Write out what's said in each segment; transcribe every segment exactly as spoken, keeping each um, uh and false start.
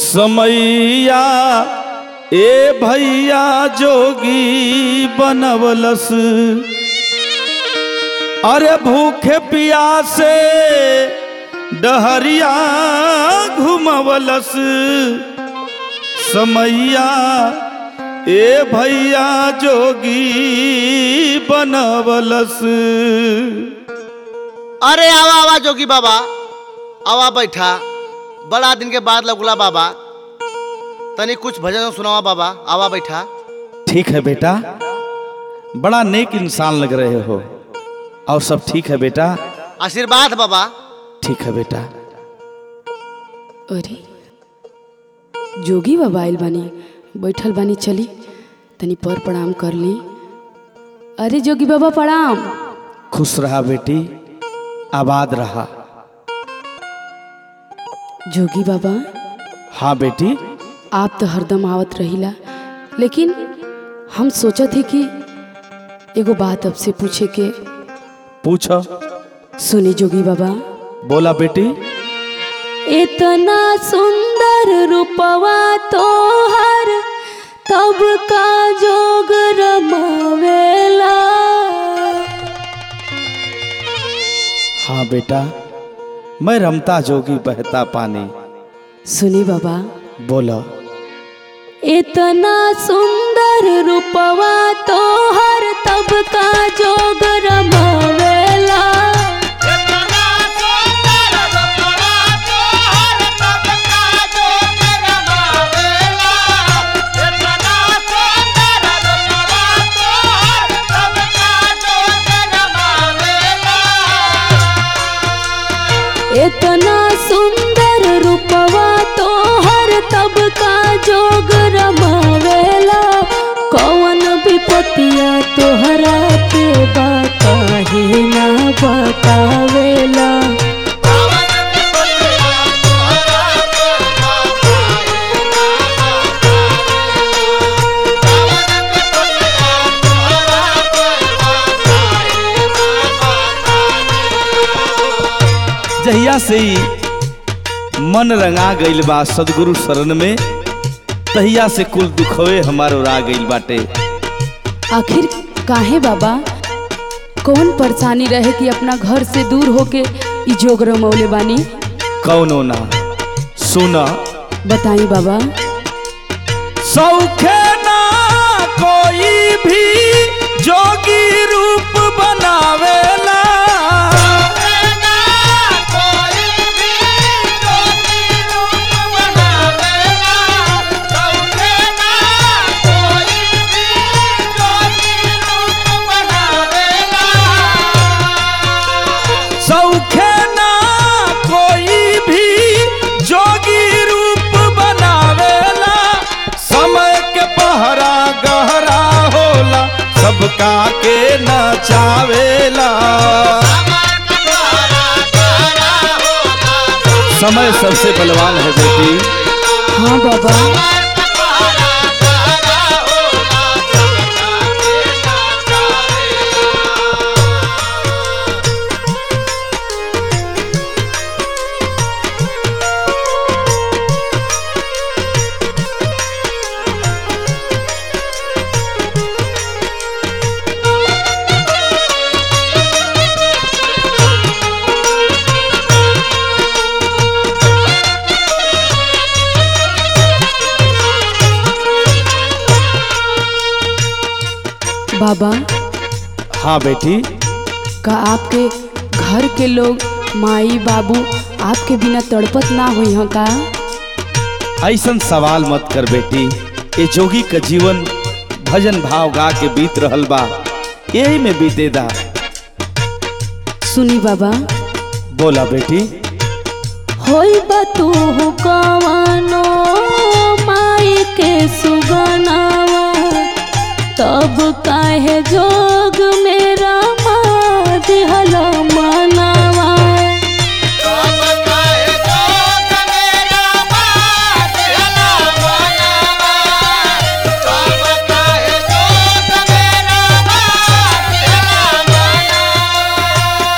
समैया ए भैया जोगी बनवलस, अरे भूखे प्यासे डहरिया घुमवलस। समैया ए भैया जोगी बनवलस। अरे आवा आवा जोगी बाबा, आवा बैठा, बड़ा दिन के बाद लगुला बाबा, तनी कुछ भजन सुनावा बाबा, आवा बैठा। ठीक है बेटा, बड़ा नेक इंसान लग रहे हो, और सब ठीक है बेटा? आशीर्वाद बाबा। ठीक है बेटा। अरे जोगी बाबा आइल बानी, बैठल बानी, चली तनी पर प्रणाम कर ली। अरे जोगी बाबा प्रणाम। खुश रहा बेटी, आबाद रहा। जोगी बाबा। हाँ बेटी। आप तो हरदम आवत रहिला, लेकिन हम सोचा थे कि एगो बात आपसे पूछे के। पूछो। सुनी जोगी बाबा। बोला बेटी। इतना सुंदर रूपवा तोहर, तब का जोग रमावेला। हाँ बेटा, मैं रमता जोगी बहता पानी। सुनी बाबा। बोलो। इतना सुंदर रूपवा तोहर, तब का जोग रमावेला। इतना सुंदर रूपवा तोहर, तब का जोग रमावेला। कौन विपतिया तोहरा के बा, काहे ना बतावेला। जहिया से ही मन रंगा गइल बा सदगुरु शरण में, तहिया से कुल दुखवे हमार उड़ा गइल बाटे। आखिर काहे बाबा, कौन परेशानी रहे कि अपना घर से दूर होके ई जोग रमौले बानी? कौनो ना, सुना। बताई बाबा। सौखे ना कोई भी जोगी रूप बनावेला। सौखे ना कोई भी जोगी रूप बनावेला। समय के पहरा गहरा होला, सबका के नचावेला। समय सबसे बलवान है बेटी। हाँ बाबा। बाबा। हाँ बेटी। का आपके घर के लोग, माई बाबू आपके बिना तड़पत ना हुई हैं का? ऐसन सवाल मत कर बेटी, ये जोगी का जीवन भजन भाव गा के बीत रहल बा, यही में बीतेदा। सुनी बाबा। बोला बेटी। होई बतू कवानो माई के सुगनावा, तब काहे जोग मेरा माँ दिहला मनावा। तब काहे जोग मेरा माँ दिहला मनावा। तब काहे जोग मेरा माँ दिहला मनावा।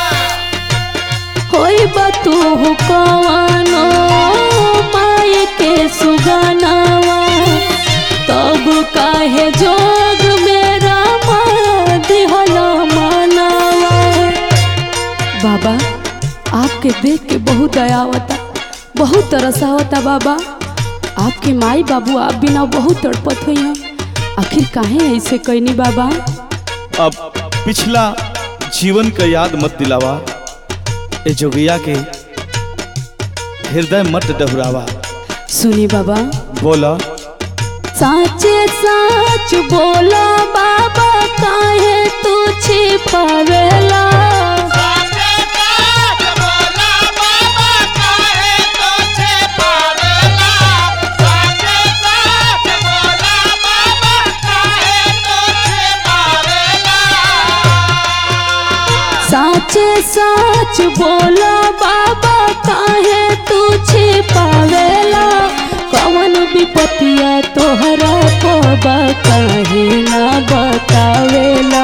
होई बतू कवानो माई के सुगनावा तब काहे जोग मेरा दिहला मनावा। बाबा आपके देख के बहुत दया होता, बहुत तरस आवता बाबा। आपके माई बाबू आप बिना बहुत तड़पत हुई हैं, आखिर काहे ऐसे कहनी बाबा? अब पिछला जीवन का याद मत दिलावा, ए जोगिया के हृदय मत डहुरावा। सुनी बाबा। बोला। साचे साच बोला बाबा काहे तू छिपावेला। साचे साच बोला बाबा काहे तू छिपावेला। कवन विपतिया तोहरा को काहे ना बतावेला।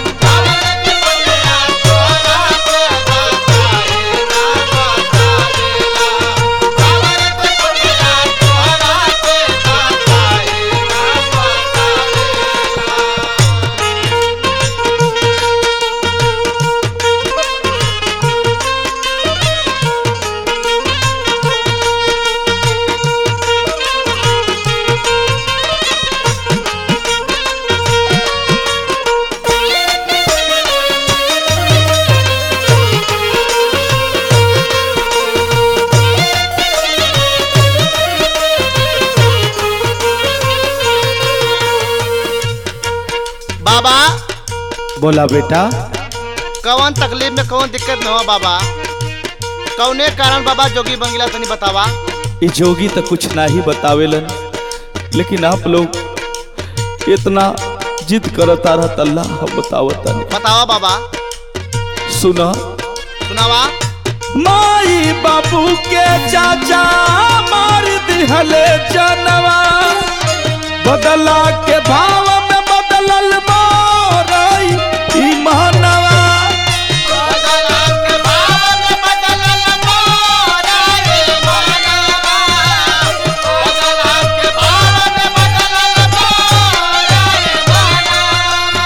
बाबा। बोला बेटा। कौन तकलीफ में कौन दिक्कत न हो बाबा? कौने कारण बाबा जोगी बन गिला तनी बतावा। ये जोगी तो कुछ ना ही बतावेलन, लेकिन आप लोग इतना जिद करता रहता अल्लाह हम बतावता नहीं। बतावा बाबा। सुना। सुनावा। माई बाबू के चाचा मार दिहले जनवा, बदला के भाव में बदलल मोरई ईमानवा। बदला के भाव में बदलल मोरई ईमानवा। बदला के भाव में बदलल मोरई ईमानवा।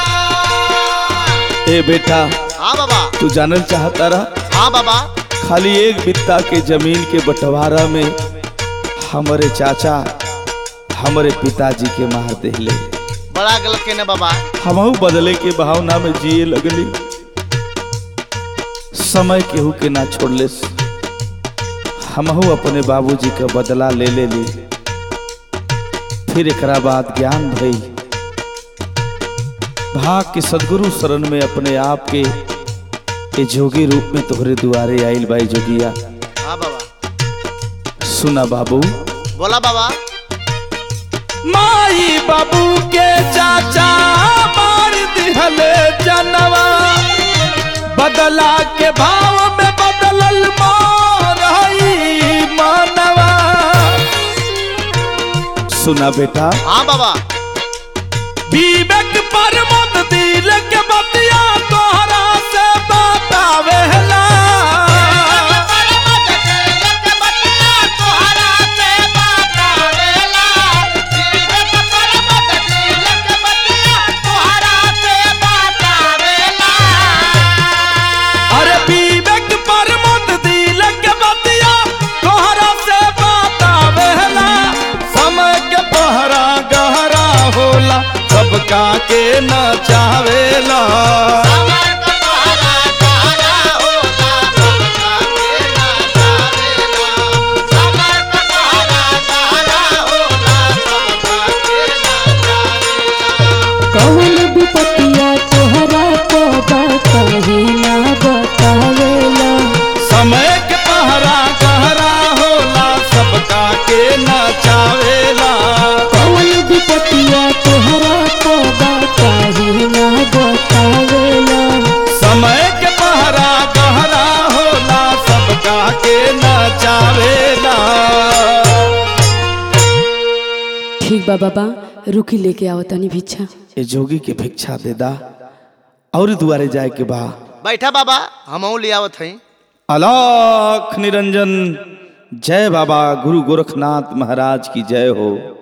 ए बेटा। हाँ बाबा। तू जानल चाहता रहा? हाँ बाबा। खाली एक बित्ता के जमीन के बंटवारा में हमारे चाचा हमारे पिताजी के मार देले। बड़ा गलत कहने बाबा। हमहू बदले के भावना में जिए लगली, समय केहू के ना छोड़ले। हमहू अपने बाबूजी का बदला ले ले ली। फिर एकरा बाद ज्ञान भई, भाग के सदगुरु शरण में अपने आप के ए जोगी रूप में तोहरे दुआरे आइल बाई जोगिया। हाँ बाबा। सुना बाबू। बोला बाबा। माई बाबू के चाचा मार दिहले जनवा, बदला के भाव में बदलल मोरई मानवा। सुना बेटा। हाँ बाबा। विवेक पर मत दिल के बतिया तोहरा से बतावेला। सबका के न चावेला। कौन विपतिया तोहरा को काहे ना बतावेला। समय के पहरा गहरा होला, सबका के न चावेला। कौन विपतिया तोहरा को काहे ना बतावेला। समय के पहरा गहरा होला, सबका के न चावेला। ठीक बा बाबा, रुकी लेके आओ तनी भिक्षा। ए जोगी के भिक्षा दे दा और दुआरे जाए के बा। बैठा बाबा, हम ले आवत हई। अलख निरंजन जय बाबा गुरु गोरखनाथ महाराज की जय हो।